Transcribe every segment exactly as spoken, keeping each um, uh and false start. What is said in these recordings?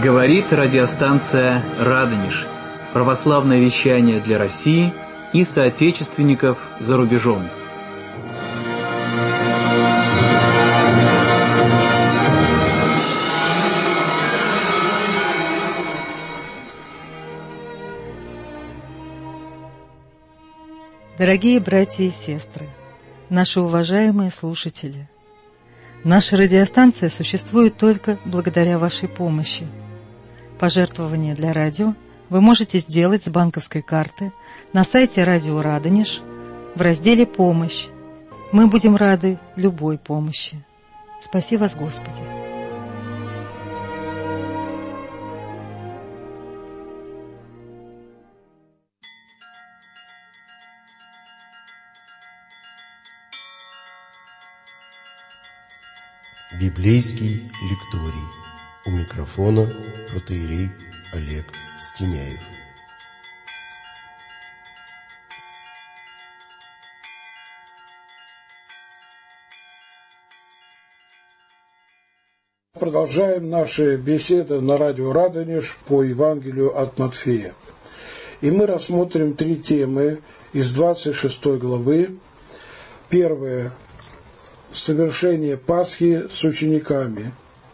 Говорит радиостанция «Радонеж». Православное вещание для России и соотечественников за рубежом. Дорогие братья и сестры, наши уважаемые слушатели, наша радиостанция существует только благодаря вашей помощи. Пожертвования для радио вы можете сделать с банковской карты на сайте Радио Радонеж в разделе «Помощь». Мы будем рады любой помощи. Спаси вас, Господи! Библейский лекторий. У микрофона протоиерей Олег Стеняев. Продолжаем наши беседы на радио Радонеж по Евангелию от Матфея. И мы рассмотрим три темы из двадцать шестой главы. Первая – совершение Пасхи с учениками.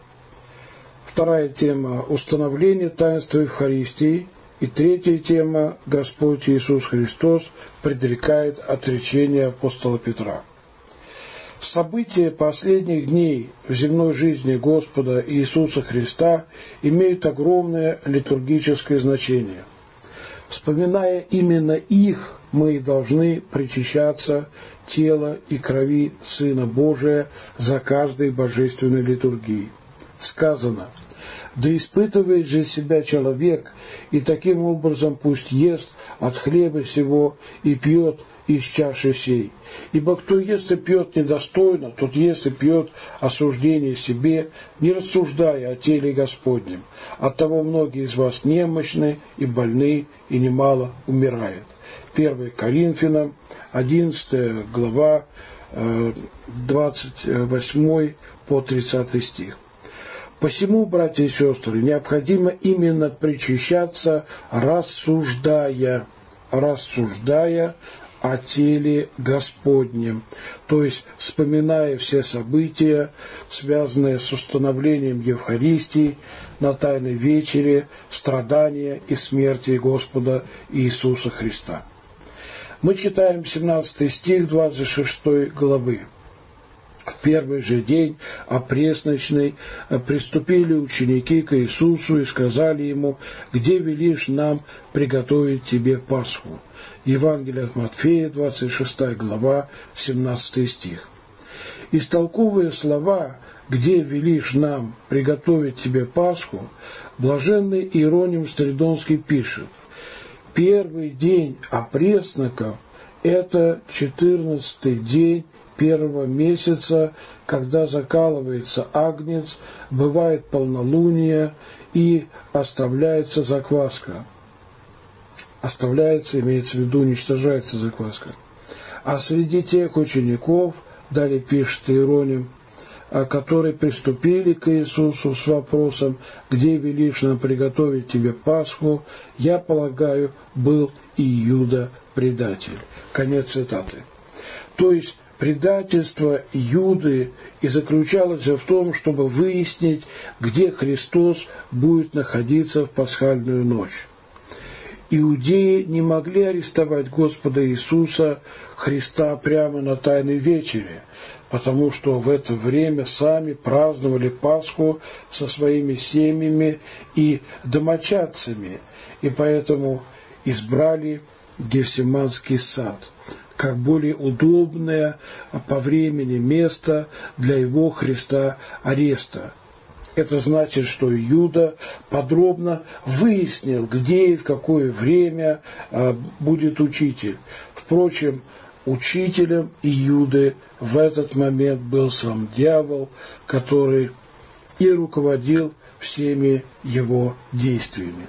Вторая тема – установление таинства Евхаристии. И третья тема – Господь Иисус Христос предрекает отречение апостола Петра. События последних дней в земной жизни Господа Иисуса Христа имеют огромное литургическое значение. Вспоминая именно их, мы должны причащаться тела и крови Сына Божия за каждой божественной литургией. Сказано: «Да испытывает же себя человек, и таким образом пусть ест от хлеба сего и пьет из чаши сей. Ибо кто ест и пьет недостойно, тот ест и пьет осуждение себе, не рассуждая о теле Господнем. Оттого многие из вас немощны и больны, и немало умирает». первое Коринфянам, одиннадцатая глава, двадцать восьмой по тридцатый стих. Посему, братья и сестры, необходимо именно причащаться, рассуждая, рассуждая о теле Господнем, то есть вспоминая все события, связанные с установлением Евхаристии на Тайной вечере, страдания и смерти Господа Иисуса Христа. Мы читаем семнадцатый стих двадцать шестой главы. В первый же день опресночный приступили ученики к Иисусу и сказали ему: «Где велишь нам приготовить тебе Пасху?» Евангелие от Матфея, двадцать шестая глава, семнадцатый стих. Истолковывая слова «где велишь нам приготовить тебе Пасху», блаженный Иероним Стридонский пишет: первый день опресноков – это четырнадцатый день первого месяца, когда закалывается агнец, бывает полнолуние и оставляется закваска. Оставляется, имеется в виду, уничтожается закваска. А среди тех учеников, далее пишет Иероним, которые приступили к Иисусу с вопросом: «Где велишь нам приготовить тебе Пасху?», я полагаю, был и Иуда предатель. Конец цитаты. То есть предательство Иуды и заключалось в том, чтобы выяснить, где Христос будет находиться в пасхальную ночь. Иудеи не могли арестовать Господа Иисуса Христа прямо на Тайной вечере, потому что в это время сами праздновали Пасху со своими семьями и домочадцами, и поэтому избрали Гефсиманский сад как более удобное по времени место для его Христа ареста. Это значит, что Иуда подробно выяснил, где и в какое время будет учитель. Впрочем, учителем Иуды в этот момент был сам дьявол, который и руководил всеми его действиями.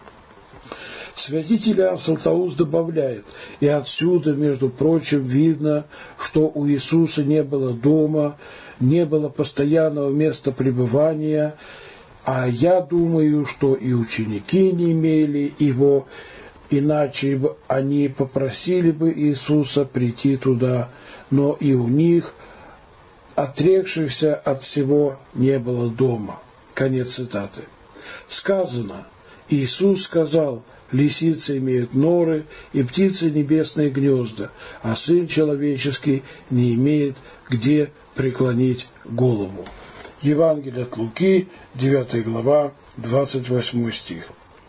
Святитель Иоанн Златоуст добавляет: и отсюда, между прочим, видно, что у Иисуса не было дома, не было постоянного места пребывания, А я думаю, что и ученики не имели его, иначе бы они попросили бы Иисуса прийти туда, но и у них, отрекшихся от всего, не было дома». Конец цитаты. Сказано: Иисус сказал: «Лисицы имеют норы, и птицы небесные гнезда, а Сын Человеческий не имеет где преклонить голову». Евангелие от Луки, девятая глава, двадцать восьмой стих.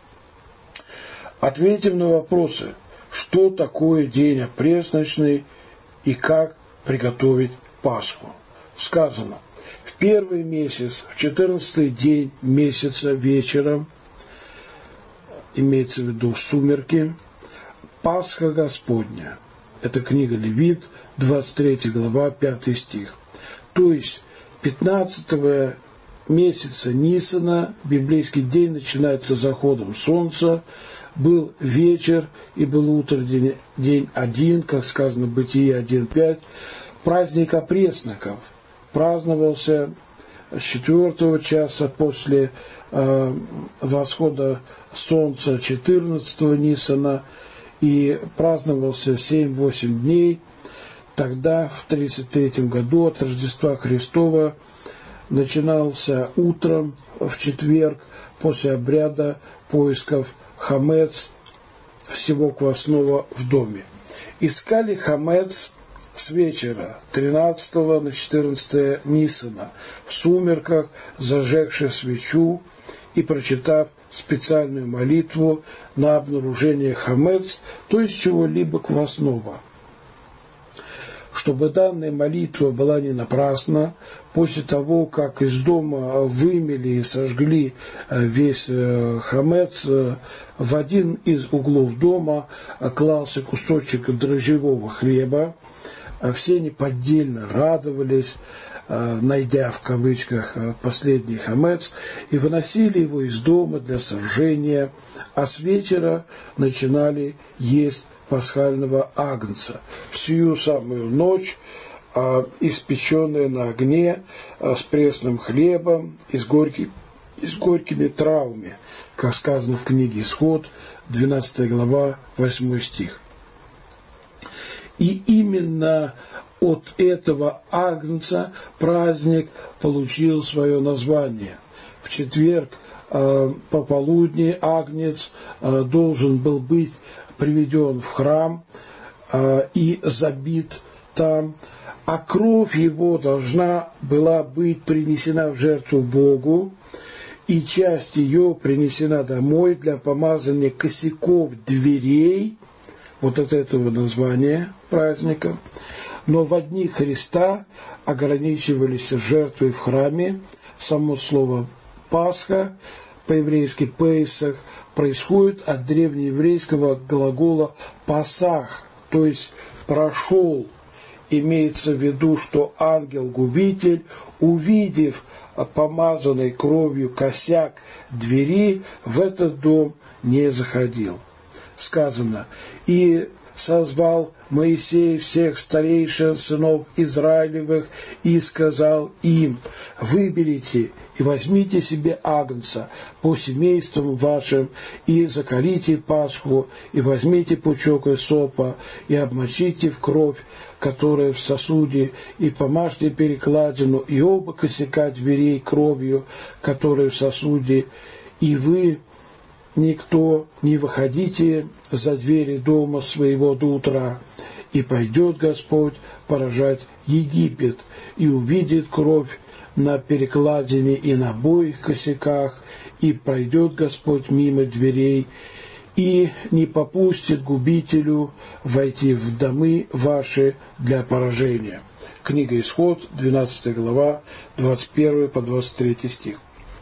Ответим на вопросы: что такое день опресночный и как приготовить Пасху. Сказано: в первый месяц, в четырнадцатый день месяца вечером, имеется в виду сумерки, Пасха Господня. Это книга Левит, двадцать третья глава, пятый стих. То есть пятнадцатого месяца Нисана, библейский день начинается с заходом солнца, был вечер и был утро, день, день один, как сказано в Бытие один пять. Праздник опресноков праздновался с четвертого часа после э, восхода солнца четырнадцатого Нисана и праздновался семь-восемь дней. Тогда, в тридцать третьем году от Рождества Христова, начинался утром в четверг после обряда поисков хамец, всего квасного в доме. Искали хамец с вечера тринадцатого на четырнадцатое Нисана, в сумерках, зажегши свечу и прочитав специальную молитву на обнаружение хамец, то есть чего-либо квасного. Чтобы данная молитва была не напрасна, после того, как из дома вымели и сожгли весь хамец, в один из углов дома клался кусочек дрожжевого хлеба. Все неподдельно радовались, найдя в кавычках последний хамец, и выносили его из дома для сожжения, а с вечера начинали есть пасхального агнца. В сию самую ночь, а, испеченное на огне, а, с пресным хлебом и с, горький, и с горькими травами, как сказано в книге Исход, двенадцатая глава, восьмой стих. И именно от этого агнца праздник получил свое название. В четверг а, пополудни агнец а, должен был быть приведен в храм э, и забит там, а кровь его должна была быть принесена в жертву Богу, и часть ее принесена домой для помазания косяков дверей, вот от этого названия праздника. Но в дни Христа ограничивались жертвой в храме. Само слово «Пасха», по-еврейски «Пейсах», происходит от древнееврейского глагола «пасах», то есть «прошел». Имеется в виду, что ангел-губитель, увидев помазанной кровью косяк двери, в этот дом не заходил. Сказано: «И созвал Моисей всех старейшин сынов Израилевых и сказал им: выберите и возьмите себе агнца по семействам вашим, и закалите Пасху, и возьмите пучок исопа, и обмочите в кровь, которая в сосуде, и помажьте перекладину, и оба косяка дверей кровью, которая в сосуде, и вы, никто, не выходите за двери дома своего до утра, и пойдет Господь поражать Египет, и увидит кровь на перекладине и на обоих косяках, и пройдет Господь мимо дверей, и не попустит губителю войти в домы ваши для поражения». Книга Исход, двенадцатая глава, двадцать первый по двадцать третий стих.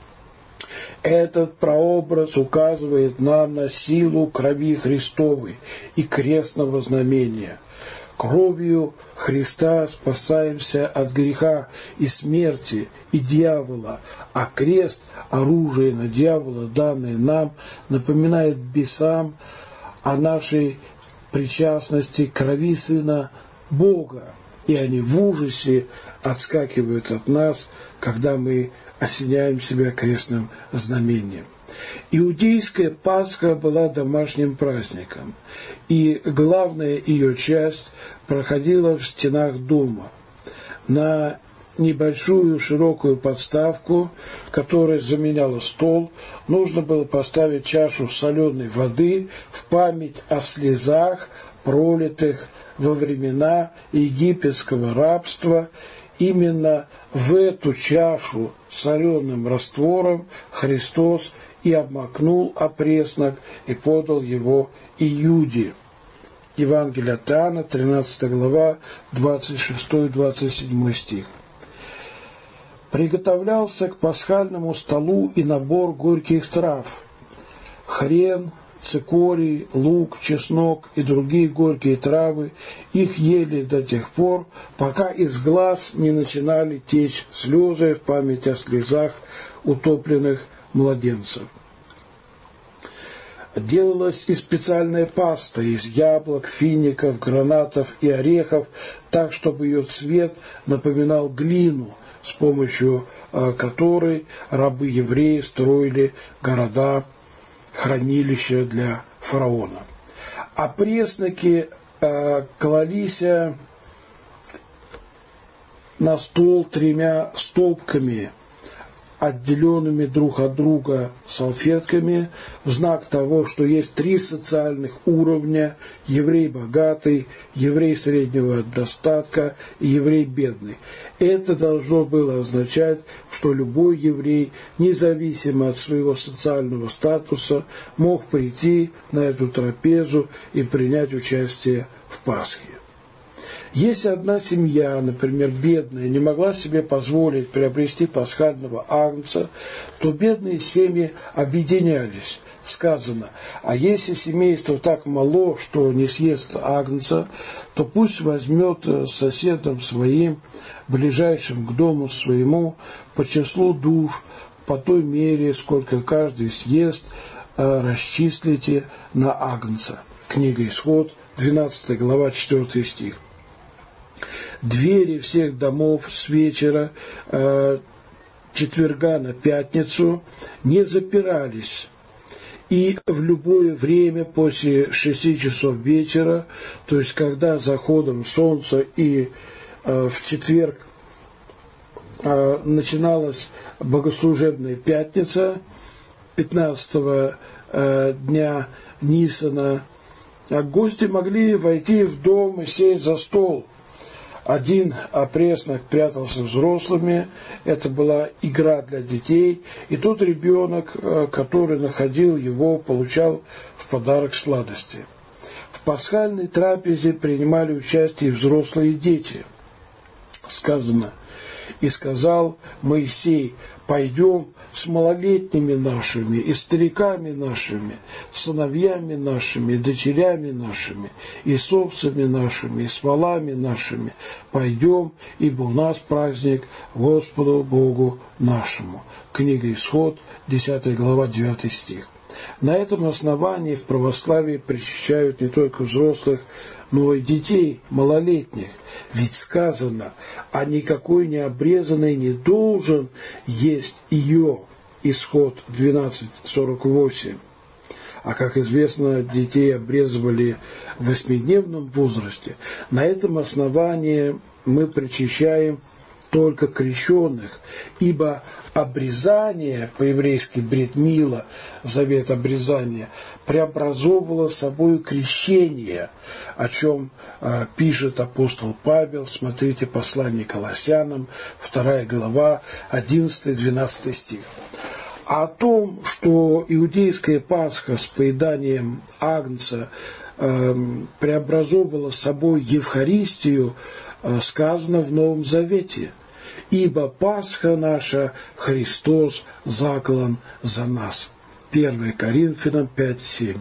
Этот прообраз указывает нам на силу крови Христовой и крестного знамения. Кровью Христа спасаемся от греха и смерти и дьявола, а крест, оружие на дьявола, данное нам, напоминает бесам о нашей причастности к крови Сына Бога, и они в ужасе отскакивают от нас, когда мы осеняем себя крестным знамением. Иудейская Пасха была домашним праздником, и главная ее часть проходила в стенах дома. На небольшую широкую подставку, которая заменяла стол, нужно было поставить чашу соленой воды в память о слезах, пролитых во времена египетского рабства. Именно в эту чашу соленым раствором Христос и обмакнул опреснок и подал его Иуде. Евангелие от Иоанна, тринадцатая глава, двадцать шестой двадцать седьмой стих. Приготовлялся к пасхальному столу и набор горьких трав: хрен, цикорий, лук, чеснок и другие горькие травы. Их ели до тех пор, пока из глаз не начинали течь слезы в память о слезах утопленных младенцев. Делалась и специальная паста из яблок, фиников, гранатов и орехов, так, чтобы ее цвет напоминал глину, с помощью которой рабы-евреи строили города, хранилища для фараона. А пресноки э, клались на стол тремя столбками, отделенными друг от друга салфетками, в знак того, что есть три социальных уровня: еврей богатый, еврей среднего достатка и еврей бедный. Это должно было означать, что любой еврей, независимо от своего социального статуса, мог прийти на эту трапезу и принять участие в Пасхе. Если одна семья, например, бедная, не могла себе позволить приобрести пасхального агнца, то бедные семьи объединялись. Сказано: а если семейство так мало, что не съест агнца, то пусть возьмет соседом своим, ближайшим к дому своему, по числу душ, по той мере, сколько каждый съест, расчислите на агнца. Книга Исход, двенадцатая глава, четвёртый стих. Двери всех домов с вечера э, четверга на пятницу не запирались, и в любое время после шести часов вечера, то есть когда заходом солнца и э, в четверг э, начиналась богослужебная пятница пятнадцатого э, дня Нисана, а гости могли войти в дом и сесть за стол. Один опреснок прятался взрослыми, это была игра для детей, и тот ребенок, который находил его, получал в подарок сладости. В пасхальной трапезе принимали участие взрослые дети. Сказано: «И сказал Моисей: пойдем с малолетними нашими и стариками нашими, сыновьями нашими, дочерями нашими, и с овцами нашими, и с волами нашими, пойдем, ибо у нас праздник Господу Богу нашему». Книга Исход, десятая глава, девятый стих. На этом основании в православии причащают не только взрослых, но и детей малолетних. Ведь сказано: а никакой необрезанный не должен есть ее. Исход двенадцать сорок восемь. А как известно, детей обрезывали в восьмидневном возрасте. На этом основании мы причащаем только крещенных, ибо обрезание, по-еврейски брит мила, завет обрезания, преобразовывало собой крещение, о чем э, пишет апостол Павел. Смотрите послание Колоссянам, вторая глава, одиннадцатый-двенадцатый стих. А о том, что иудейская Пасха с поеданием агнца э, преобразовывала собой Евхаристию, э, сказано в Новом Завете: «Ибо Пасха наша Христос заклан за нас». первое Коринфянам пять семь.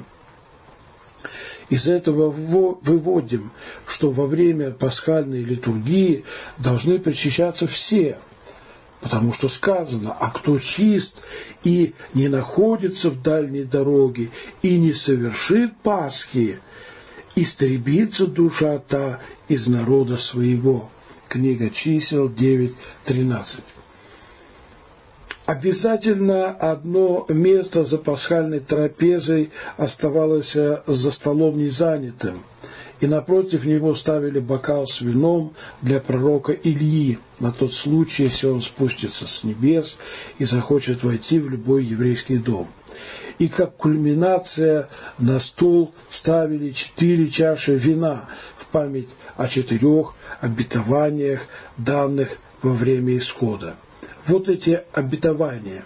Из этого выводим, что во время пасхальной литургии должны причащаться все, потому что сказано: «А кто чист и не находится в дальней дороге и не совершит Пасхи, истребится душа та из народа своего». Книга Чисел девять тринадцать. Обязательно одно место за пасхальной трапезой оставалось за столом незанятым, и напротив него ставили бокал с вином для пророка Ильи, на тот случай, если он спустится с небес и захочет войти в любой еврейский дом. И как кульминация на стол ставили четыре чаши вина в память о четырех обетованиях, данных во время исхода. Вот эти обетования.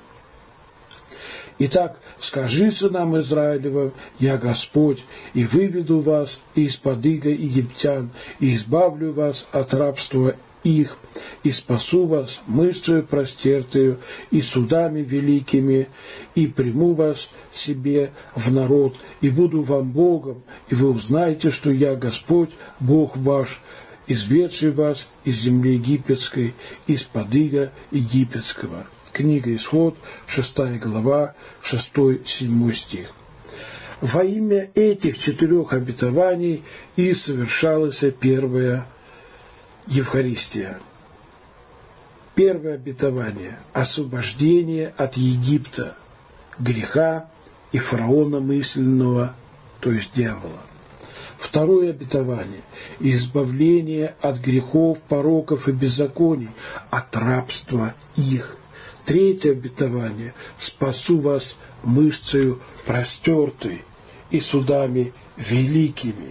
Итак, скажи сынам Израилевым: «Я Господь, и выведу вас из-под ига египтян, и избавлю вас от рабства их, и спасу вас мышцею простертою и судами великими, и приму вас себе в народ, и буду вам Богом, и вы узнаете, что я Господь, Бог ваш, изведший вас из земли египетской, из-под ига египетского». Книга Исход, шестая глава, шестой-седьмой стих. Во имя этих четырех обетований и совершалась первая Евхаристия. Первое обетование – освобождение от Египта, греха и фараона мысленного, то есть дьявола. Второе обетование – избавление от грехов, пороков и беззаконий, от рабства их. Третье обетование – спасу вас мышцею простертой и судами великими.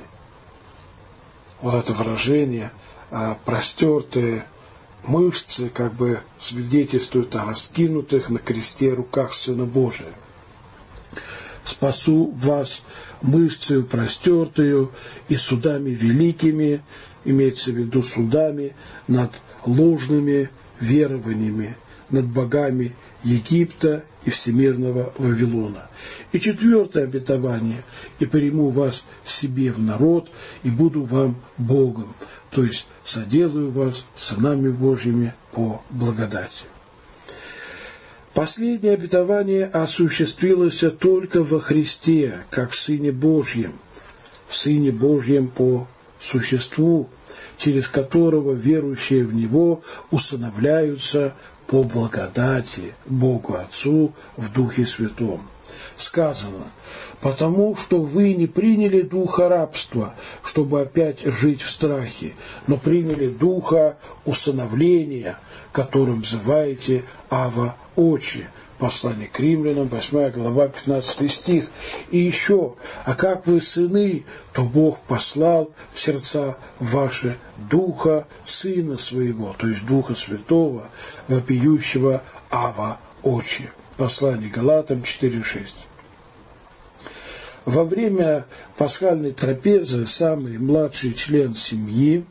Вот это выражение «простертые мышцы» как бы свидетельствует о раскинутых на кресте руках Сына Божия. «Спасу вас мышцею простертою и судами великими», имеется в виду судами над ложными верованиями, над богами Египта и всемирного Вавилона. И четвертое обетование – «И приму вас себе в народ, и буду вам Богом», то есть соделаю вас сынами Божьими по благодати. Последнее обетование осуществилось только во Христе, как в Сыне Божьем, в Сыне Божьем по существу, через которого верующие в Него усыновляются по благодати Богу Отцу в Духе Святом. Сказано: «Потому что вы не приняли духа рабства, чтобы опять жить в страхе, но приняли духа усыновления, которым взываете Ава Отче». Послание к Римлянам, восьмая глава, пятнадцатый стих. И еще: «А как вы сыны, то Бог послал в сердца ваши Духа Сына Своего», то есть Духа Святого, вопиющего Ава Отче. Послание Галатам четыре шесть. Во время пасхальной трапезы самый младший член семьи,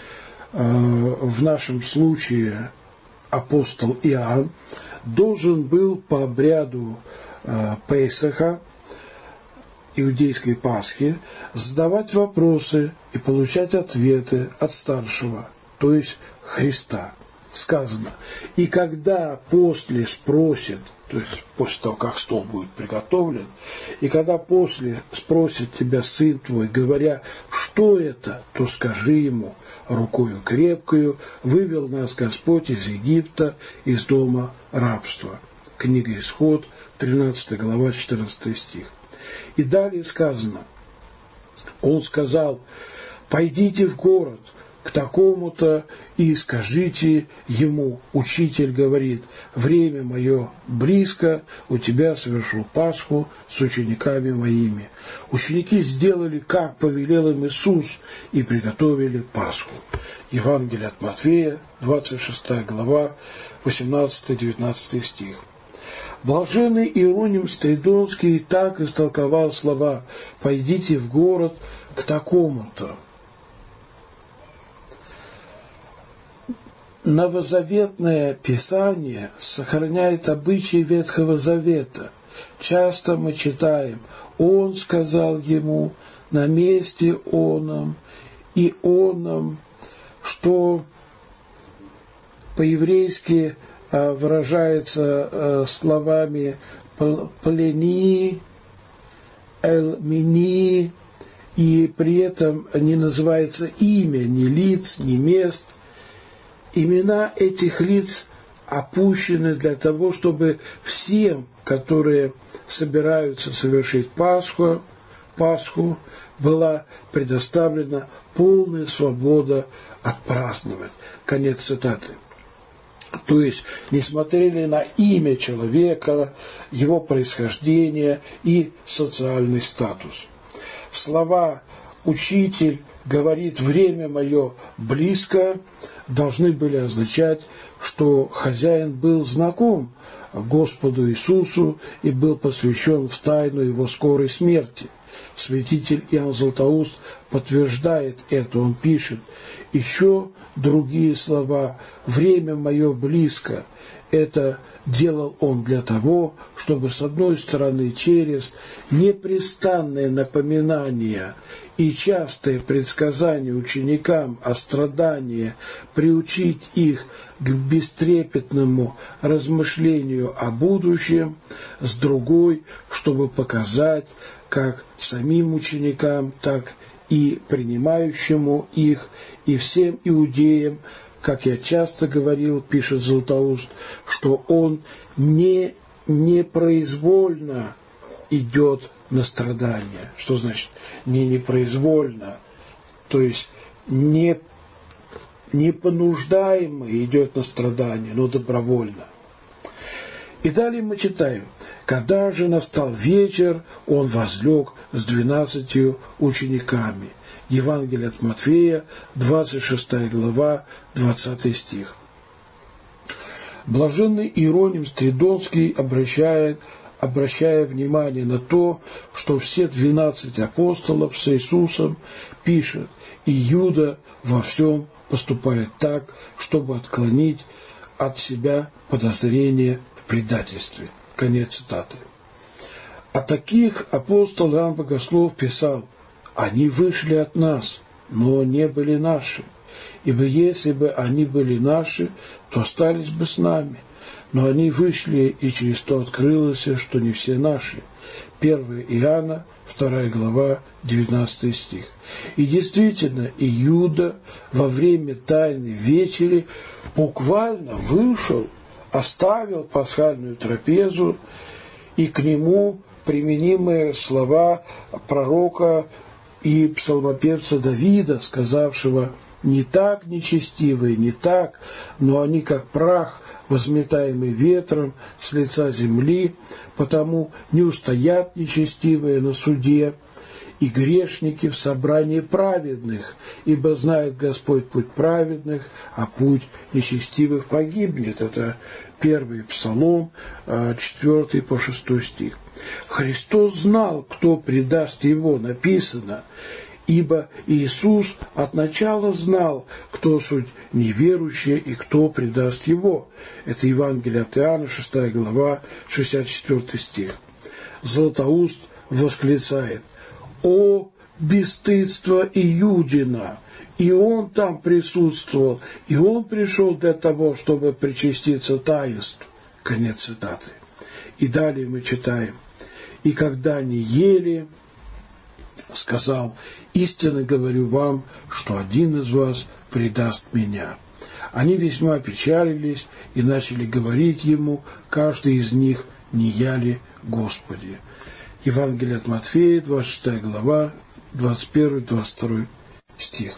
в нашем случае апостол Иоанн, должен был по обряду Песаха, иудейской Пасхи, задавать вопросы и получать ответы от старшего, то есть Христа. Сказано: «И когда после спросит», то есть после того, как стол будет приготовлен, «и когда после спросит тебя сын твой, говоря: что это, то скажи ему: рукою крепкою вывел нас Господь из Египта, из дома рабства». Книга Исход, тринадцатая глава, четырнадцатый стих. И далее сказано: «Он сказал: пойдите в город к такому-то и скажите ему: учитель говорит, время мое близко, у тебя совершу Пасху с учениками моими». Ученики сделали, как повелел им Иисус, и приготовили Пасху. Евангелие от Матфея, двадцать шестая глава, восемнадцатый-девятнадцатый стих. Блаженный Иероним Стридонский так истолковал слова: «Пойдите в город к такому-то». Новозаветное Писание сохраняет обычаи Ветхого Завета. Часто мы читаем: «Он сказал ему на месте оном, и оном», что по-еврейски выражается словами «плени», «эльмини», и при этом не называется имя ни лиц, ни мест. Имена этих лиц опущены для того, чтобы всем, которые собираются совершить Пасху, Пасху, была предоставлена полная свобода отпраздновать. Конец цитаты. То есть не смотрели на имя человека, его происхождение и социальный статус. Слова «учитель говорит, время мое близко» должны были означать, что хозяин был знаком Господу Иисусу и был посвящен в тайну его скорой смерти. Святитель Иоанн Златоуст подтверждает это, он пишет: «Еще другие слова «время мое близко» это делал он для того, чтобы, с одной стороны, через непрестанное напоминание и частые предсказания ученикам о страдании приучить их к бестрепетному размышлению о будущем, с другой, чтобы показать, как самим ученикам, так и принимающему их, и всем иудеям, как я часто говорил, пишет Златоуст, что он не непроизвольно идет на страдания. Что значит не непроизвольно? То есть не, не понуждаемо идет на страдания, но добровольно. И далее мы читаем: «Когда же настал вечер, он возлег с двенадцатью учениками». Евангелие от Матфея, двадцать шестая глава, двадцатый стих. Блаженный Иероним Стридонский обращает, обращая внимание на то, что все двенадцать апостолов с Иисусом, пишет: «И Иуда во всем поступает так, чтобы отклонить от себя подозрение в предательстве». Конец цитаты. О таких апостол Иоанн Богослов писал: «Они вышли от нас, но не были наши, ибо если бы они были наши, то остались бы с нами. Но они вышли, и через то открылось, что не все наши». первое Иоанна, вторая глава, девятнадцатый стих. И действительно, Иуда во время Тайной вечери буквально вышел, оставил пасхальную трапезу, и к нему применимые слова пророка и псалмопевца Давида, сказавшего: «Не так нечестивые, не так, но они, как прах, возметаемый ветром с лица земли, потому не устоят нечестивые на суде, и грешники в собрании праведных, ибо знает Господь путь праведных, а путь нечестивых погибнет». Это первый Псалом, четвёртый по шестой стих. Христос знал, кто предаст Его, написано: «Ибо Иисус от начала знал, кто суть неверующий и кто предаст Его». Это Евангелие от Иоанна, шестая глава, шестьдесят четвёртый стих. Златоуст восклицает: «О, бесстыдство Иудина! И он там присутствовал, и он пришел для того, чтобы причаститься таинству». Конец цитаты. И далее мы читаем: «И когда они ели, сказал: истинно говорю вам, что один из вас предаст меня». Они весьма опечалились и начали говорить ему, каждый из них: «Не я ли, Господи?» Евангелие от Матфея, двадцать шестая глава, двадцать первый двадцать второй стих.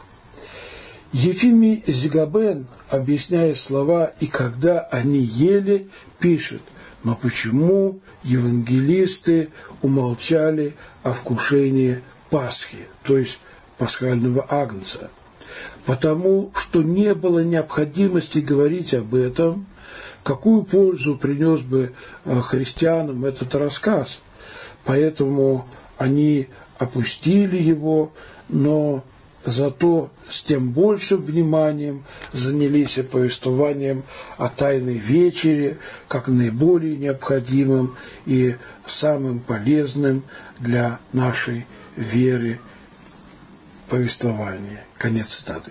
Ефимий Зигабен, объясняя слова «и когда они ели», пишет: «Но почему евангелисты умолчали о вкушении Пасхи, то есть пасхального агнца? Потому что не было необходимости говорить об этом. Какую пользу принес бы христианам этот рассказ? Поэтому они опустили его, но зато с тем большим вниманием занялись повествованием о Тайной вечере, как наиболее необходимым и самым полезным для нашей веры повествования». Конец цитаты.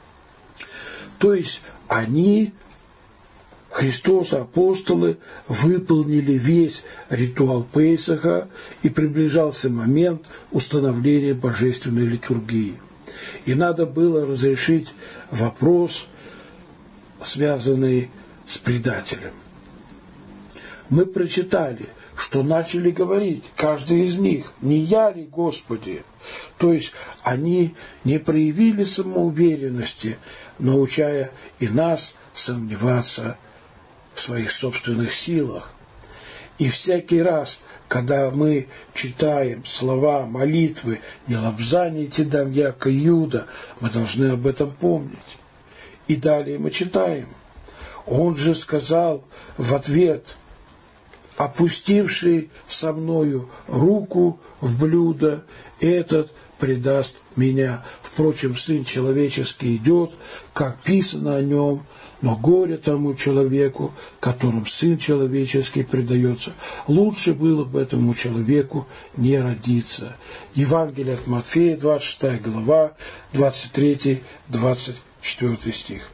То есть они, Христос, апостолы, выполнили весь ритуал Песаха, и приближался момент установления божественной литургии. И надо было разрешить вопрос, связанный с предателем. Мы прочитали, что начали говорить, каждый из них, не я ли, Господи? То есть они не проявили самоуверенности, научая и нас сомневаться в своих собственных силах. И всякий раз, когда мы читаем слова молитвы «Не лобзаните дам яко Иуда», мы должны об этом помнить. И далее мы читаем. Он же сказал в ответ: «Опустивший со мною руку в блюдо, этот предаст меня. Впрочем, Сын Человеческий идет, как писано о нем, но горе тому человеку, которым Сын Человеческий предается. Лучше было бы этому человеку не родиться». Евангелие от Матфея, двадцать шестая глава, двадцать третий — двадцать четвёртый стих.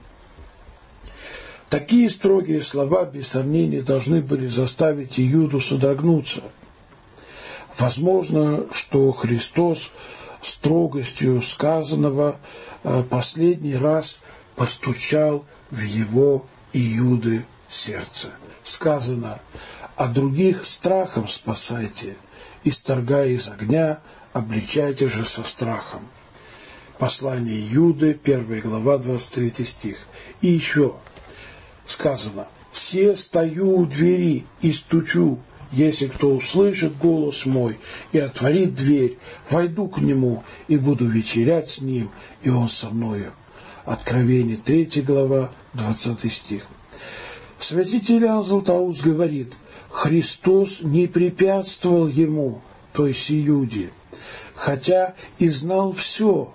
Такие строгие слова, без сомнения, должны были заставить Иуду содрогнуться. Возможно, что Христос строгостью сказанного последний раз постучал в его Иуды сердце. Сказано: «А других страхом спасайте, исторгая из огня, обличайте же со страхом». Послание Иуды, первая глава, двадцать третий стих. И еще сказано: «Се стою у двери и стучу, если кто услышит голос мой и отворит дверь, войду к нему и буду вечерять с ним, и он со мною». Откровение, третья глава, двадцатый стих. Святитель Иоанн Златоуст говорит: Христос не препятствовал ему, то есть Иуде, хотя и знал все,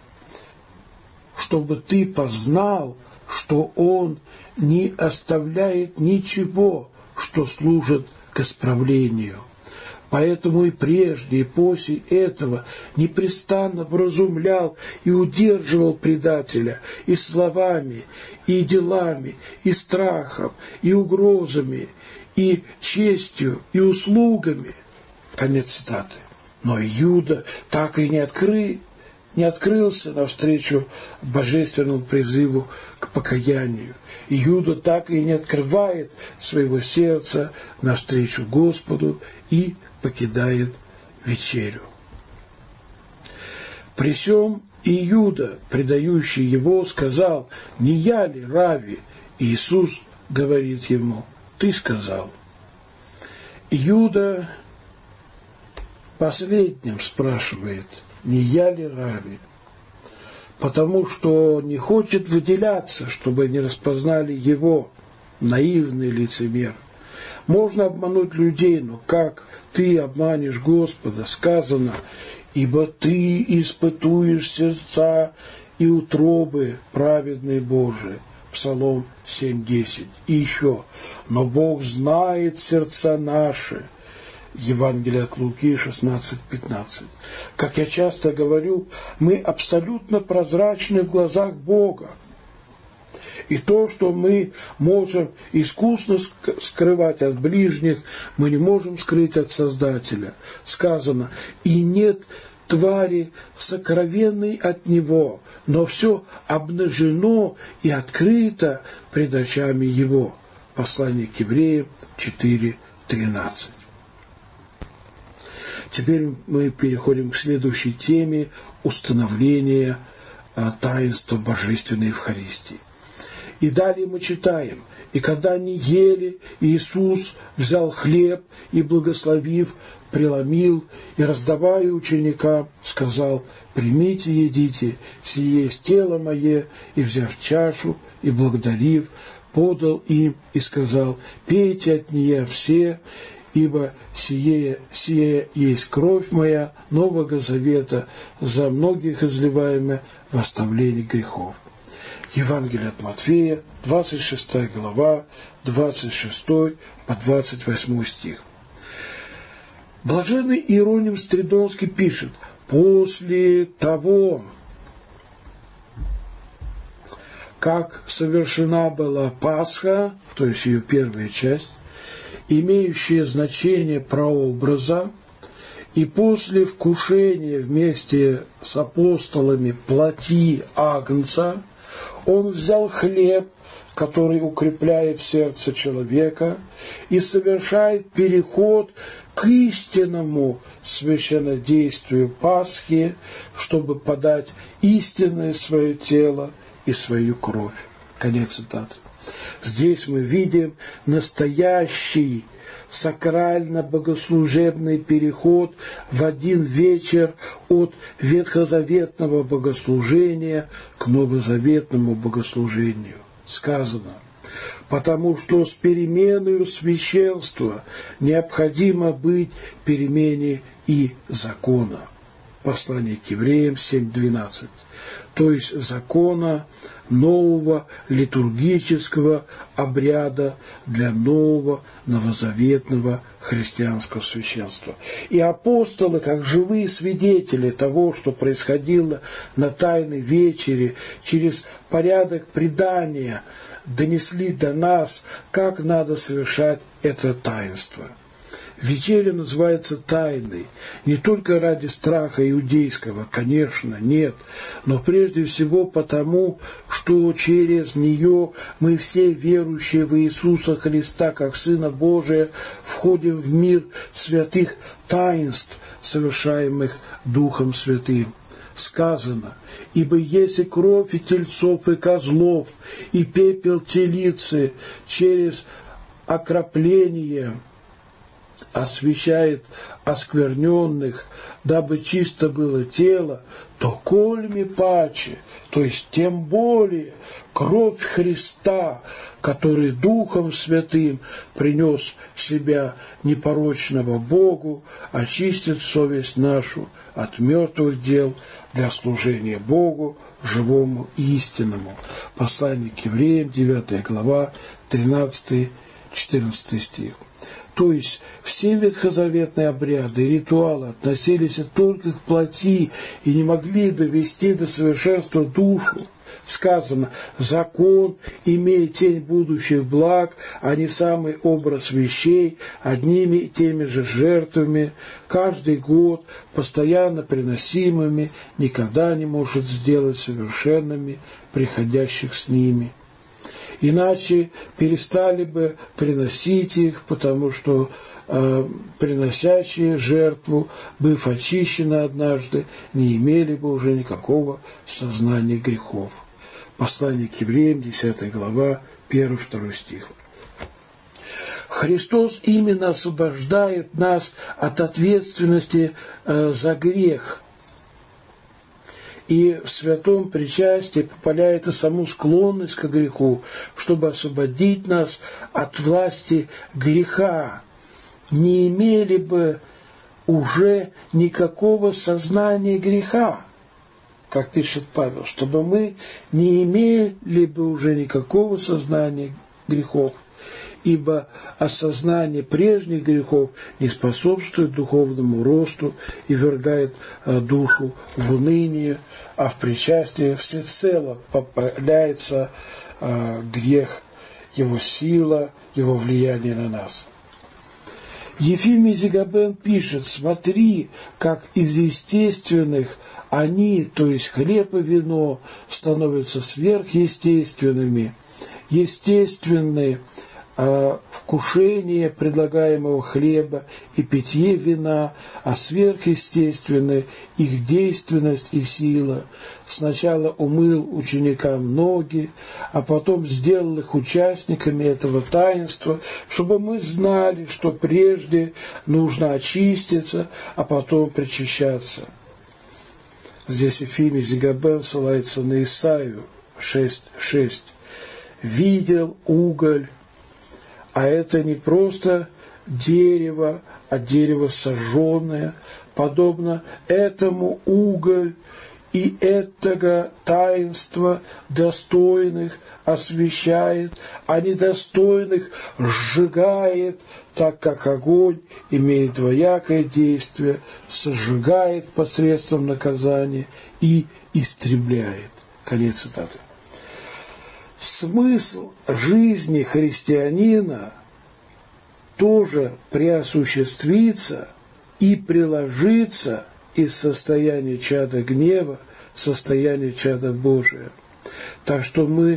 чтобы ты познал, что Он не оставляет ничего, что служит к исправлению. Поэтому и прежде, и после этого непрестанно вразумлял и удерживал предателя и словами, и делами, и страхом, и угрозами, и честью, и услугами. Конец цитаты. Но Иуда так и не открыл, не открылся навстречу божественному призыву к покаянию. Иуда так и не открывает своего сердца навстречу Господу и покидает вечерю. При сем Иуда, предающий его, сказал: «Не я ли, Рави?» Иисус говорит ему: «Ты сказал». Иуда последним спрашивает: «Не я ли, Рави?» Потому что не хочет выделяться, чтобы не распознали его, наивный лицемер. Можно обмануть людей, но как ты обманешь Господа? Сказано: «Ибо ты испытуешь сердца и утробы праведные Божии». Псалом семь десять. И еще: «Но Бог знает сердца наши». Евангелие от Луки шестнадцать пятнадцать. Как я часто говорю, мы абсолютно прозрачны в глазах Бога. И то, что мы можем искусно скрывать от ближних, мы не можем скрыть от Создателя. Сказано: «И нет твари сокровенной от Него, но все обнажено и открыто пред очами Его». Послание к Евреям четыре тринадцать. Теперь мы переходим к следующей теме – установления таинства Божественной Евхаристии. И далее мы читаем: «И когда они ели, Иисус взял хлеб и, благословив, преломил и, раздавая ученикам, сказал: примите, едите, сие есть тело мое, и, взяв чашу и благодарив, подал им и сказал: пейте от нее все, ибо сие, сие есть кровь моя Нового Завета, за многих изливаемая в оставление грехов». Евангелие от Матфея, двадцать шестая глава, двадцать шестой по двадцать восьмой стих. Блаженный Иероним Стридонский пишет: «После того, как совершена была Пасха, то есть ее первая часть, имеющая значение прообраза, и после вкушения вместе с апостолами плоти агнца, он взял хлеб, который укрепляет сердце человека и совершает переход к истинному священнодействию Пасхи, чтобы подать истинное свое тело и свою кровь. Конец цитаты. Здесь мы видим настоящий сакрально-богослужебный переход в один вечер от ветхозаветного богослужения к новозаветному богослужению. Сказано: потому что с переменою священства необходимо быть перемене и закона. Послание к евреям семь двенадцать. То есть закона нового литургического обряда для нового новозаветного христианского священства. И апостолы, как живые свидетели того, что происходило на Тайной вечере, через порядок предания донесли до нас, как надо совершать это таинство. Вечеря называется тайной не только ради страха иудейского, конечно, нет, но прежде всего потому, что через нее мы все, верующие в Иисуса Христа как Сына Божия, входим в мир святых таинств, совершаемых Духом Святым. Сказано: ибо если кровь и тельцов и козлов, и пепел телицы через окропление освящает оскверненных, дабы чисто было тело, то кольми паче, то есть тем более кровь Христа, который Духом Святым принес себя непорочного Богу, очистит совесть нашу от мертвых дел для служения Богу, живому и истинному. Послание к евреям, девятая глава, тринадцатый-четырнадцатый стих. То есть все ветхозаветные обряды и ритуалы относились только к плоти и не могли довести до совершенства душу. Сказано: закон имеет тень будущих благ, а не самый образ вещей, одними и теми же жертвами, каждый год постоянно приносимыми, никогда не может сделать совершенными приходящих с ними. Иначе перестали бы приносить их, потому что э, приносящие жертву, быв очищены однажды, не имели бы уже никакого сознания грехов. Послание к евреям, десятая глава, первый-второй стих. Христос именно освобождает нас от ответственности э, за грех. И в святом причастии попаляет и саму склонность к греху, чтобы освободить нас от власти греха. Не имели бы уже никакого сознания греха, как пишет Павел, чтобы мы не имели бы уже никакого сознания грехов, ибо осознание прежних грехов не способствует духовному росту и ввергает душу в уныние, а в причастии всецело попаляется грех, его сила, его влияние на нас. Ефимий Зигабен пишет: смотри, как из естественных они, то есть хлеб и вино, становятся сверхъестественными. Естественные вкушение предлагаемого хлеба и питье вина, а сверхъестественная их действенность и сила. Сначала умыл ученикам ноги, а потом сделал их участниками этого таинства, чтобы мы знали, что прежде нужно очиститься, а потом причащаться. Здесь Ефимий Зигабен ссылается на Исаию шесть шесть. «Видел уголь». А это не просто дерево, а дерево сожженное, подобно этому уголь и этого таинства достойных освящает, а недостойных сжигает, так как огонь имеет двоякое действие, сожигает посредством наказания и истребляет. Конец цитаты. Смысл жизни христианина тоже преосуществится и приложится из состояния чада гнева в состояние чада Божия. Так что мы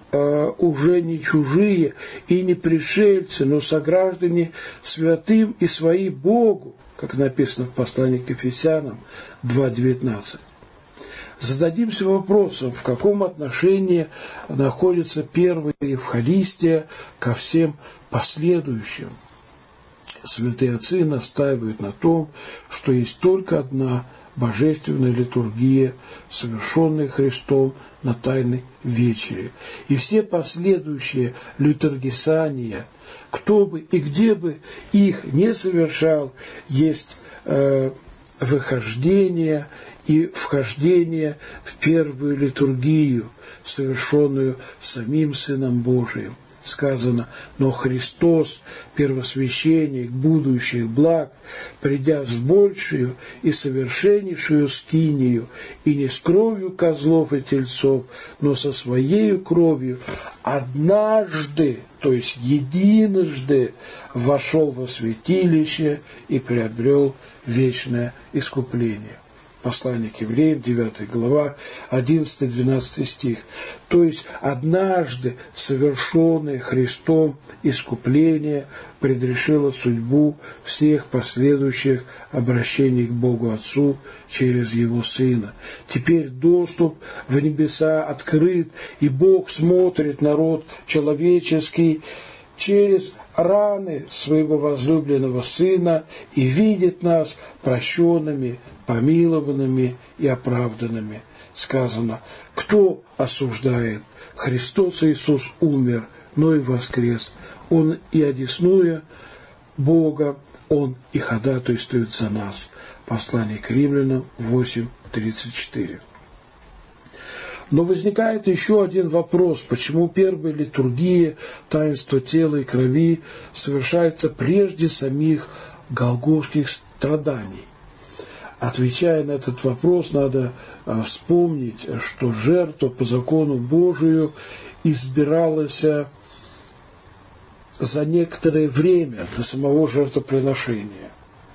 э, уже не чужие и не пришельцы, но сограждане святым и свои Богу, как написано в послании к Ефесянам два девятнадцать. Зададимся вопросом, в каком отношении находится первая Евхаристия ко всем последующим. Святые отцы настаивают на том, что есть только одна божественная литургия, совершенная Христом на Тайной Вечере. И все последующие литургисания, кто бы и где бы их не совершал, есть э, выхождение и вхождение в первую литургию, совершенную самим Сыном Божиим. Сказано: «Но Христос, первосвященник будущих благ, придя с большую и совершеннейшую скинию, и не с кровью козлов и тельцов, но со Своею кровью, однажды, то есть единожды, вошел во святилище и приобрел вечное искупление». Послание к Евреям, девятая глава, одиннадцатый-двенадцатый стих. То есть однажды совершенное Христом искупление предрешило судьбу всех последующих обращений к Богу Отцу через Его Сына. Теперь доступ в небеса открыт, и Бог смотрит на род человеческий через раны Своего возлюбленного Сына и видит нас прощенными, помилованными и оправданными. Сказано: кто осуждает? Христос Иисус умер, но и воскрес. Он и одесную Бога, Он и ходатайствует за нас. Послание к Римлянам восемь тридцать четыре. Но возникает еще один вопрос: почему первая литургия, таинство тела и крови, совершается прежде самих голгофских страданий? Отвечая на этот вопрос, надо вспомнить, что жертва по закону Божию избиралась за некоторое время до самого жертвоприношения.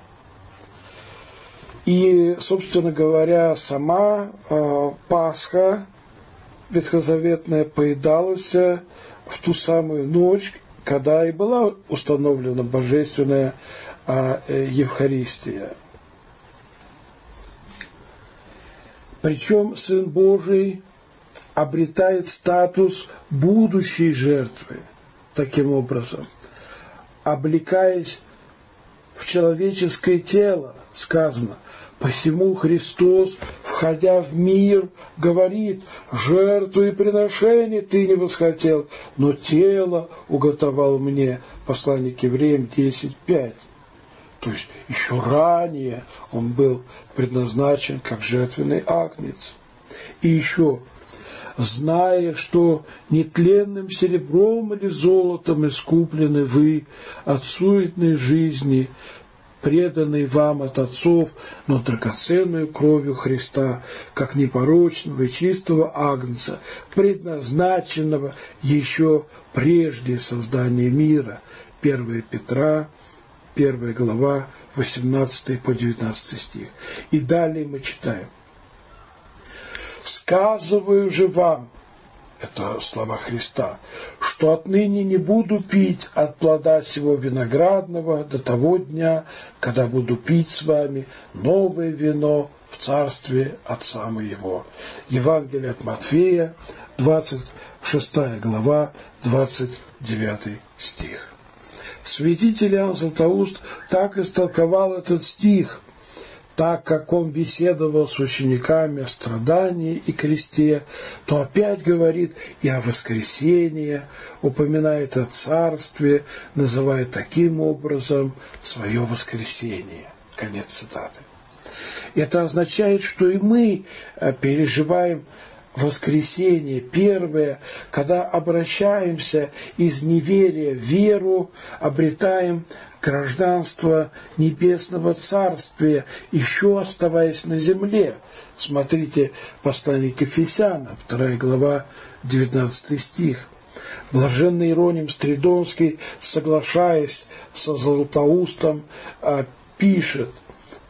И, собственно говоря, сама Пасха ветхозаветная поедалась в ту самую ночь, когда и была установлена божественная Евхаристия. Причем Сын Божий обретает статус будущей жертвы, таким образом, облекаясь в человеческое тело. Сказано: посему Христос, входя в мир, говорит: жертву и приношение ты не восхотел, но тело уготовал мне. Послание к Евреям десять пять. То есть еще ранее он был предназначен как жертвенный агнец. И еще: зная, что нетленным серебром или золотом искуплены вы от суетной жизни, преданный вам от отцов, но драгоценную кровью Христа, как непорочного и чистого агнца, предназначенного еще прежде создания мира. первое Петра, первая глава, восемнадцатый по девятнадцатый стих. И далее мы читаем: «Сказываю же вам, это слова Христа, что отныне не буду пить от плода сего виноградного до того дня, когда буду пить с вами новое вино в царстве Отца моего». Евангелие от Матфея, двадцать шестая глава, двадцать девятый стих. Святитель Иоанн Златоуст так истолковал этот стих, так как он беседовал с учениками о страдании и кресте, то опять говорит и о воскресении, упоминает о царстве, называя таким образом свое воскресение. Конец цитаты. Это означает, что и мы переживаем воскресение первое, когда обращаемся из неверия в веру, обретаем гражданство Небесного Царствия, еще оставаясь на земле. Смотрите послание к Ефесянам, вторая глава, девятнадцатый стих. Блаженный Иероним Стридонский, соглашаясь со Златоустом, пишет: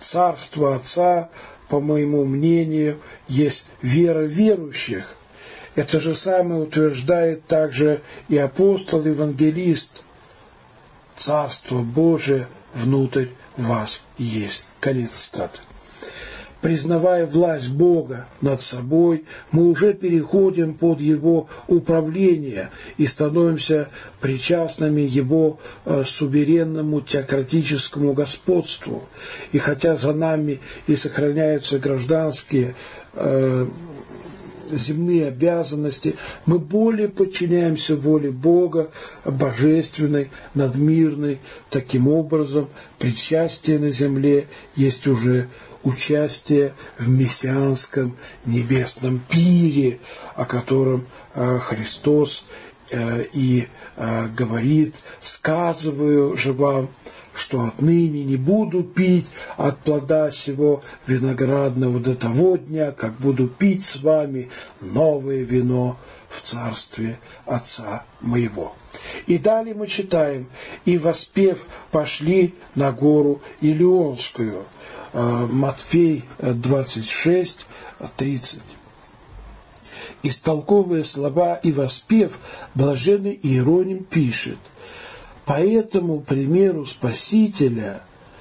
«Царство Отца, по моему мнению, есть вера верующих, Это же самое утверждает также и апостол-евангелист. Царство Божие внутрь вас есть. Конец цитаты. Признавая власть Бога над собой, мы уже переходим под Его управление и становимся причастными Его э, суверенному теократическому господству. И хотя за нами и сохраняются гражданские э, земные обязанности, мы более подчиняемся воле Бога, божественной, надмирной. Таким образом, причастие на земле есть уже участие в мессианском небесном пире, о котором э, Христос э, и э, говорит: «Сказываю же вам, что отныне не буду пить от плода сего виноградного до того дня, как буду пить с вами новое вино в царстве Отца моего». И далее мы читаем: «И воспев пошли на гору Илионскую». Матфей двадцать шесть тридцать. Истолковывая слова «и воспев», блаженный Иероним пишет: «По этому примеру Спасителя,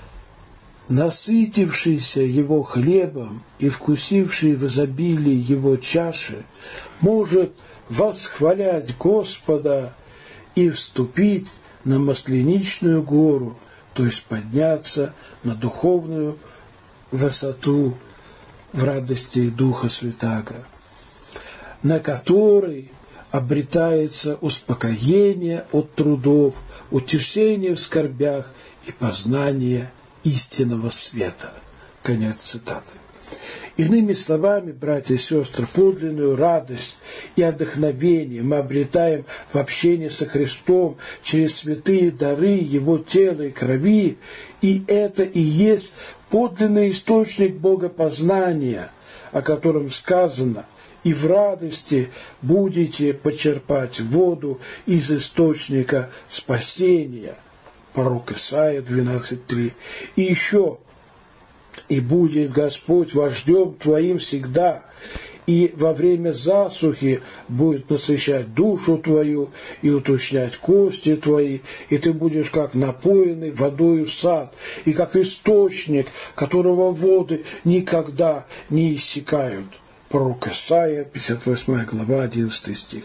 насытившийся его хлебом и вкусивший в изобилии его чаши, может восхвалять Господа и вступить на Масленичную гору», то есть подняться на духовную высоту в радости Духа Святаго, на которой обретается успокоение от трудов, утешение в скорбях и познание истинного света. Конец цитаты. Иными словами, братья и сестры, подлинную радость и отдохновение мы обретаем в общении со Христом через святые дары Его тела и крови, и это и есть подлинный источник богопознания, о котором сказано: «И в радости будете почерпать воду из источника спасения». Пророк Исаия двенадцать три. И еще: «И будет Господь вождем твоим всегда, и во время засухи будет насыщать душу твою и уточнять кости твои, и ты будешь как напоенный водою сад, и как источник, которого воды никогда не иссякают». Пророк Исаия, пятьдесят восьмая глава, одиннадцатый стих.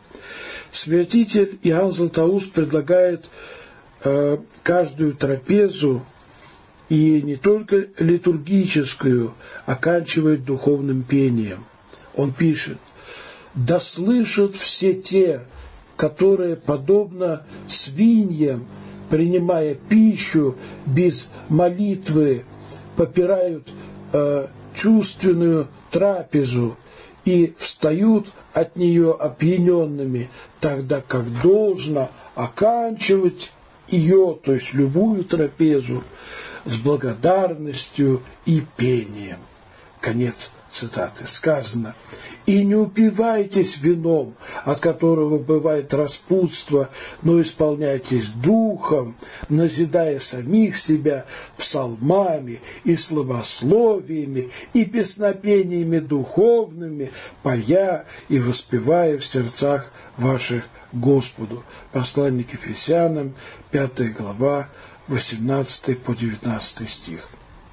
Святитель Иоанн Златоуст предлагает э, каждую трапезу, и не только литургическую, оканчивает духовным пением. Он пишет: «Да слышат все те, которые, подобно свиньям, принимая пищу без молитвы, попирают э, чувственную трапезу и встают от нее опьяненными, тогда как должно оканчивать ее, то есть любую трапезу, с благодарностью и пением». Конец цитаты. Сказано: «И не упивайтесь вином, от которого бывает распутство, но исполняйтесь духом, назидая самих себя псалмами и славословиями и песнопениями духовными, поя и воспевая в сердцах ваших Господу». Послание к Ефесянам, пятая глава, восемнадцатый по девятнадцатый стих.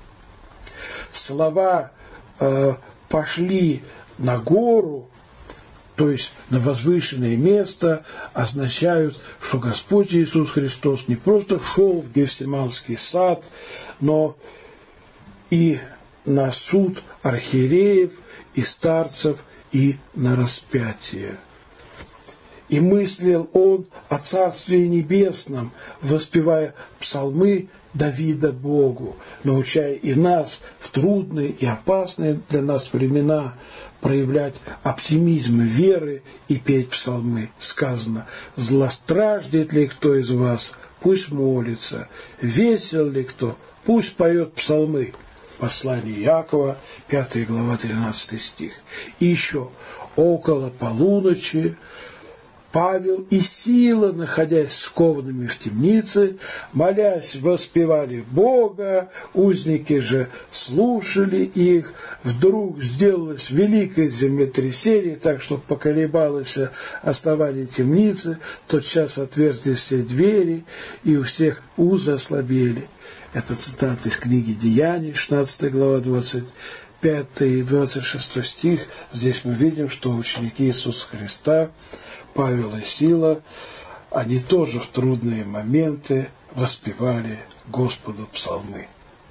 Слова э, «пошли на гору», то есть на возвышенное место, означают, что Господь Иисус Христос не просто шел в Гефсиманский сад, но и на суд архиереев и старцев, и на распятие. И мыслил он о Царстве Небесном, воспевая псалмы Давида Богу, научая и нас в трудные и опасные для нас времена проявлять оптимизм веры и петь псалмы. Сказано: «Злостраждет ли кто из вас, пусть молится, весел ли кто, пусть поет псалмы». Послание Иакова, пятая глава, тринадцатый стих. И еще: «Около полуночи Павел и Сила, находясь скованными в темнице, молясь, воспевали Бога, узники же слушали их. Вдруг сделалось великое землетрясение, так что поколебалось основание темницы, тотчас отверзлись все двери, и у всех узы ослабели. Это цитата из книги «Деяний», шестнадцатая глава, двадцать пятый и двадцать шестой стих. Здесь мы видим, что ученики Иисуса Христа, Павел и Сила, они тоже в трудные моменты воспевали Господу псалмы.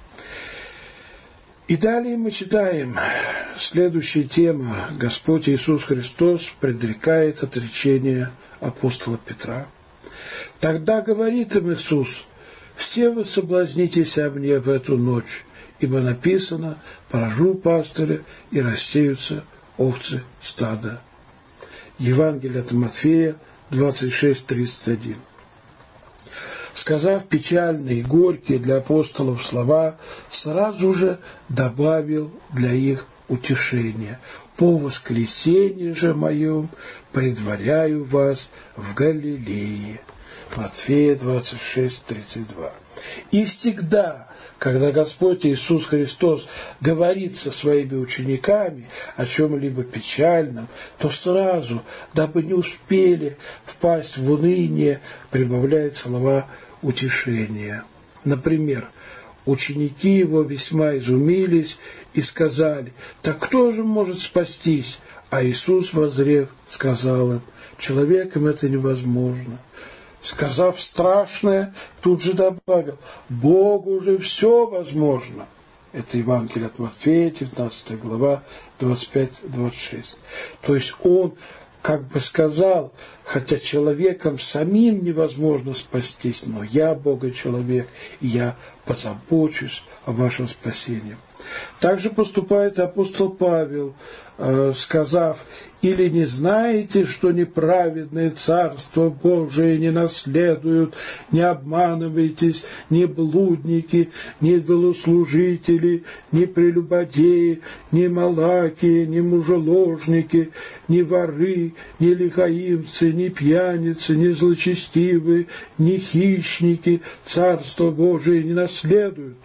И далее мы читаем следующая тема. Господь Иисус Христос предрекает отречение апостола Петра. Тогда говорит им Иисус: «Все вы соблазнитесь о мне в эту ночь, ибо написано: поражу пастыря, и рассеются овцы стада». Евангелие от Матфея двадцать шесть тридцать один. Сказав печальные и горькие для апостолов слова, сразу же добавил для их утешения: «По воскресенье же моем предваряю вас в Галилее». Матфея двадцать шесть тридцать два. И всегда, когда Господь Иисус Христос говорит со своими учениками о чем-либо печальном, то сразу, дабы не успели впасть в уныние, прибавляет слова утешения. Например, ученики его весьма изумились и сказали: «Так кто же может спастись?» А Иисус, воззрев, сказал им: «Человеком это невозможно». Сказав страшное, тут же добавил: «Богу же все возможно». Это Евангелие от Матфея, девятнадцатая глава, двадцать пять двадцать шесть. То есть он как бы сказал: хотя человеком самим невозможно спастись, но я Бога-человек, и я позабочусь о вашем спасении. Также поступает апостол Павел, сказав: «Или не знаете, что неправедные Царство Божие не наследуют? Не обманывайтесь, ни блудники, ни идолослужители, ни прелюбодеи, ни малакии, ни мужеложники, ни воры, ни лихаимцы, ни пьяницы, ни злочестивые, ни хищники Царство Божие не наследуют».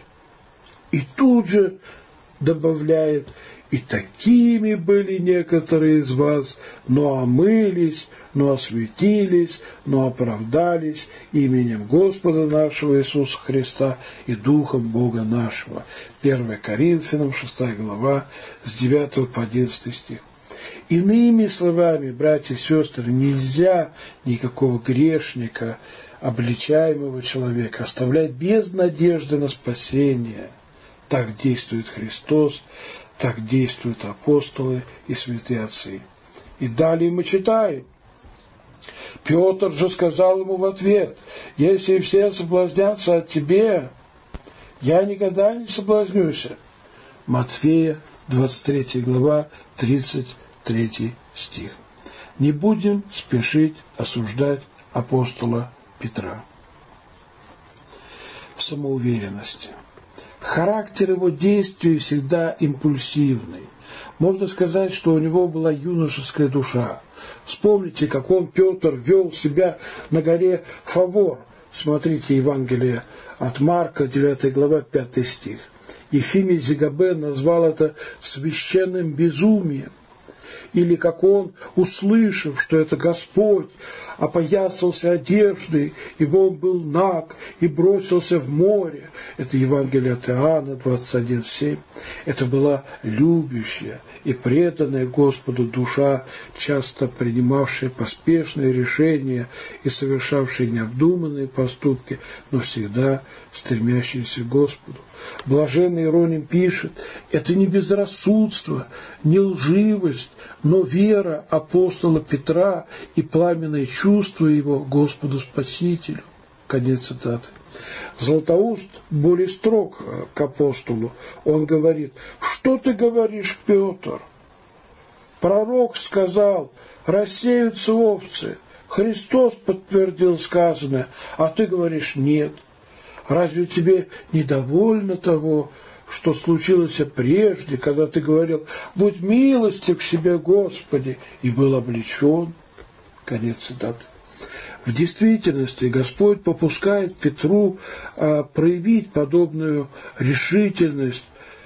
И тут же добавляет: «И такими были некоторые из вас, но омылись, но осветились, но оправдались именем Господа нашего Иисуса Христа и Духом Бога нашего». первое Коринфянам, шестая глава, с девятого по одиннадцатый стих. Иными словами, братья и сестры, нельзя никакого грешника, обличаемого человека, оставлять без надежды на спасение. Так действует Христос, так действуют апостолы и святые отцы. И далее мы читаем: «Петр же сказал ему в ответ: если все соблазнятся от тебя, я никогда не соблазнюсь». Матфея, двадцать третья глава, тридцать третий стих. Не будем спешить осуждать апостола Петра в самоуверенности. Характер его действий всегда импульсивный. Можно сказать, что у него была юношеская душа. Вспомните, как он, Петр, вел себя на горе Фавор. Смотрите Евангелие от Марка, девятая глава, пятый стих. Ефимий Зигабен назвал это священным безумием. Или как он, услышав, что это Господь, опоясался одеждой, ибо он был наг, и бросился в море. Это Евангелие от Иоанна, двадцать один семь. Это была любящая и преданная Господу душа, часто принимавшая поспешные решения и совершавшая необдуманные поступки, но всегда стремящаяся к Господу. Блаженный Иероним пишет: это не безрассудство, не лживость, но вера апостола Петра и пламенное чувство его Господу Спасителю. Конец цитаты. Златоуст более строг к апостолу. Он говорит: что ты говоришь, Петр? Пророк сказал: рассеются овцы. Христос подтвердил сказанное, а ты говоришь: нет. Разве тебе недовольно того, что случилось прежде, когда ты говорил: будь милостив к себе, Господи, и был облечен? Конец цитаты. В действительности Господь попускает Петру а, проявить подобную решительность,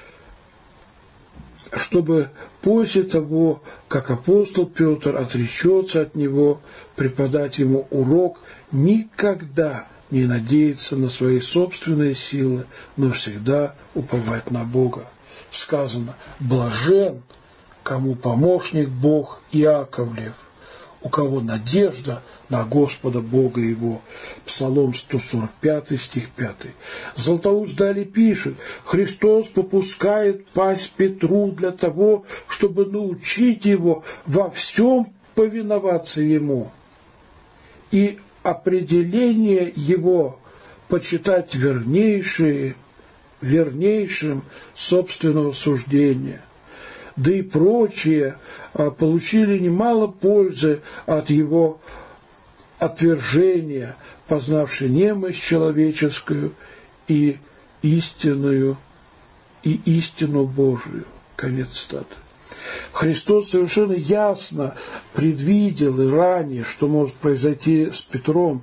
чтобы после того, как апостол Петр отречется от него, преподать ему урок никогда не надеяться на свои собственные силы, но всегда уповать на Бога. Сказано: «Блажен, кому помощник Бог Иаковлев, у кого надежда на Господа Бога его». Псалом сто сорок пять, стих пятый. Златоуст далее пишет: Христос попускает пасть Петру для того, чтобы научить его во всем повиноваться ему, и определение его почитать вернейшее, вернейшим собственного суждения. Да и прочие получили немало пользы от его отвержения, познавши немощь человеческую и истинную, и истину Божию. Конец цитаты. Христос совершенно ясно предвидел и ранее, что может произойти с Петром.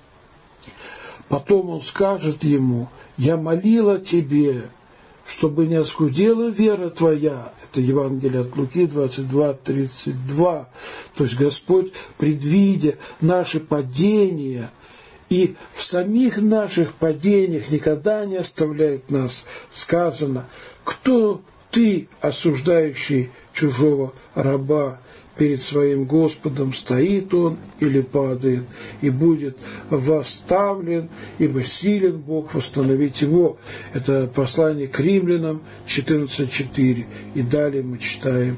Потом Он скажет ему: «Я молил о тебе, чтобы не оскудела вера твоя». Это Евангелие от Луки двадцать два тридцать два. То есть Господь, предвидя наши падения, и в самих наших падениях никогда не оставляет нас. Сказано: «Кто ты, осуждающий чужого раба? Перед своим Господом стоит он или падает, и будет восставлен, ибо силен Бог восстановить его». Это послание к Римлянам четырнадцать четыре. И далее мы читаем: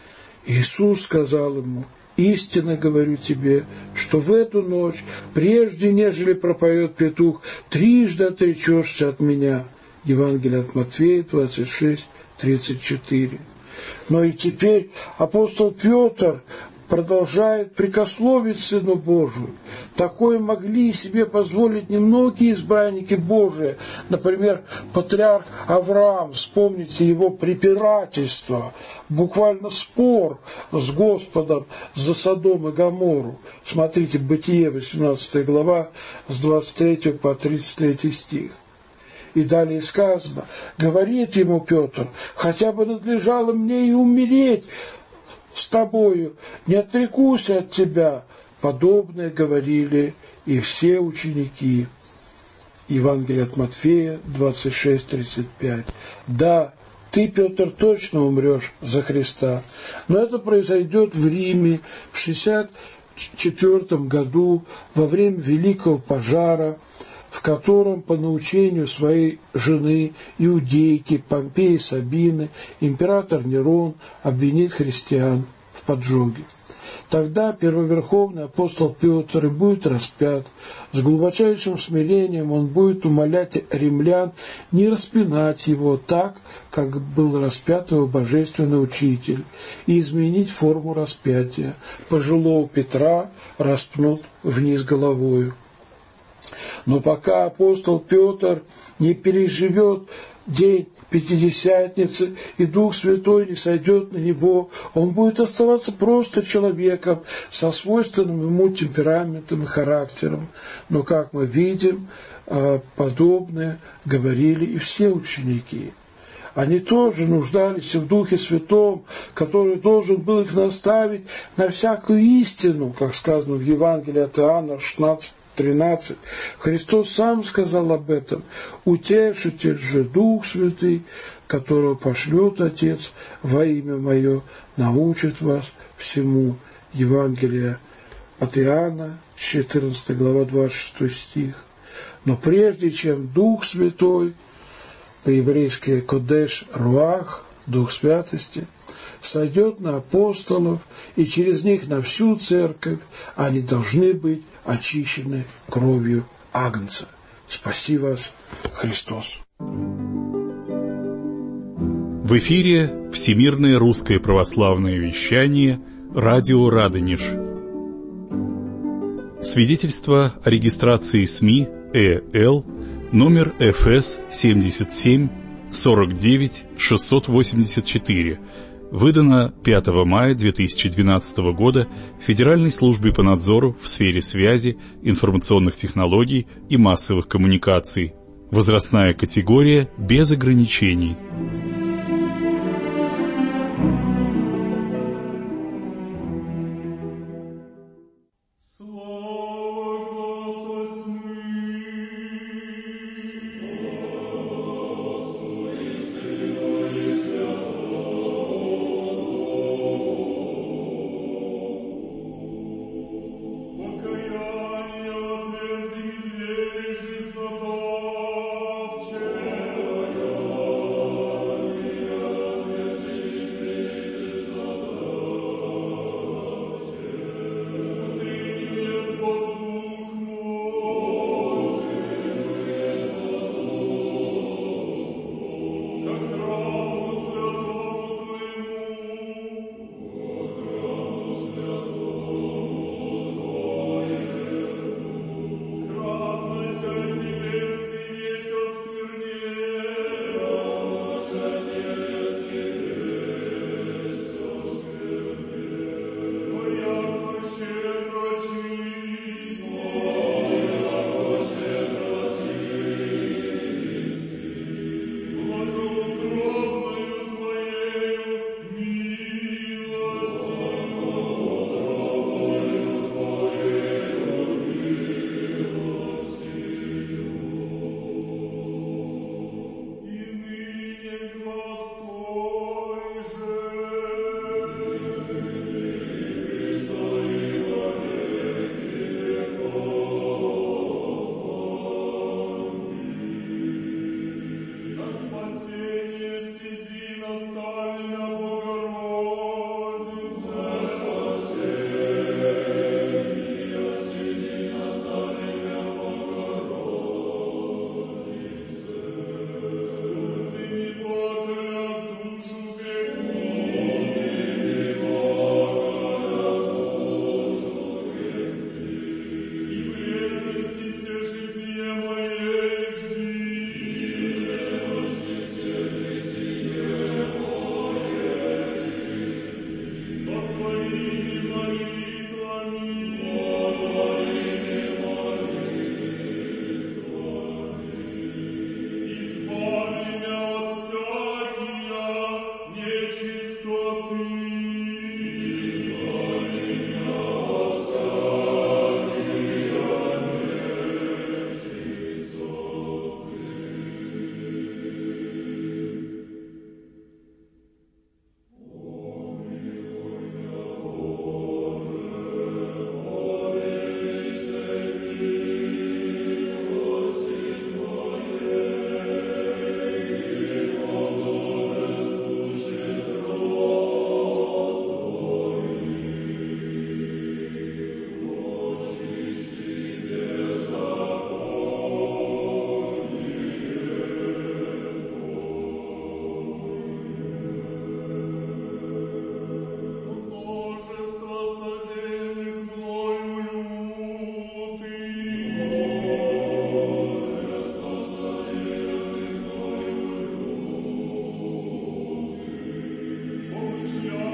Иисус сказал ему: «Истинно говорю тебе, что в эту ночь, прежде нежели пропоет петух, трижды отречешься от меня». Евангелие от Матфея двадцать шесть тридцать четыре. Но и теперь апостол Петр продолжает прикословить Сыну Божию. Такое могли себе позволить немногие избранники Божии. Например, патриарх Авраам, вспомните его препирательство, буквально спор с Господом за Содом и Гоморру. Смотрите, Бытие, восемнадцатая глава, с двадцать третьего по тридцать третий стих. И далее сказано: говорит ему Петр: «Хотя бы надлежало мне и умереть с тобою, не отрекусь от тебя». Подобное говорили и все ученики. Евангелие от Матфея двадцать шесть тридцать пять. Да, ты, Петр, точно умрешь за Христа, но это произойдет в Риме в шестьдесят четвёртом году во время Великого пожара, в котором по научению своей жены, иудейки Помпеи Сабины, император Нерон обвинит христиан в поджоге. Тогда первоверховный апостол Петр и будет распят. С глубочайшим смирением он будет умолять римлян не распинать его так, как был распят его божественный учитель, и изменить форму распятия. Пожилого Петра распнут вниз головою. Но пока апостол Петр не переживет день Пятидесятницы и Дух Святой не сойдет на него, он будет оставаться просто человеком со свойственным ему темпераментом и характером. Но, как мы видим, подобное говорили и все ученики. Они тоже нуждались в Духе Святом, который должен был их наставить на всякую истину, как сказано в Евангелии от Иоанна шестнадцать тринадцать. Христос сам сказал об этом: «Утешитель же, Дух Святый, которого пошлет Отец во имя Мое, научит вас всему». Евангелие от Иоанна, четырнадцатая глава, двадцать шестой стих. Но прежде чем Дух Святой, по-еврейски «кодеш руах», Дух Святости, сойдет на апостолов и через них на всю церковь, они должны быть очищены кровью Агнца. Спаси вас, Христос! В эфире Всемирное русское православное вещание, радио Радонеж. Свидетельство о регистрации СМИ ЭЛ номер эф эс семьдесят семь сорок девять шестьсот восемьдесят четыре, выдано пятого мая две тысячи двенадцатого года Федеральной службой по надзору в сфере связи, информационных технологий и массовых коммуникаций. Возрастная категория без ограничений. Yeah.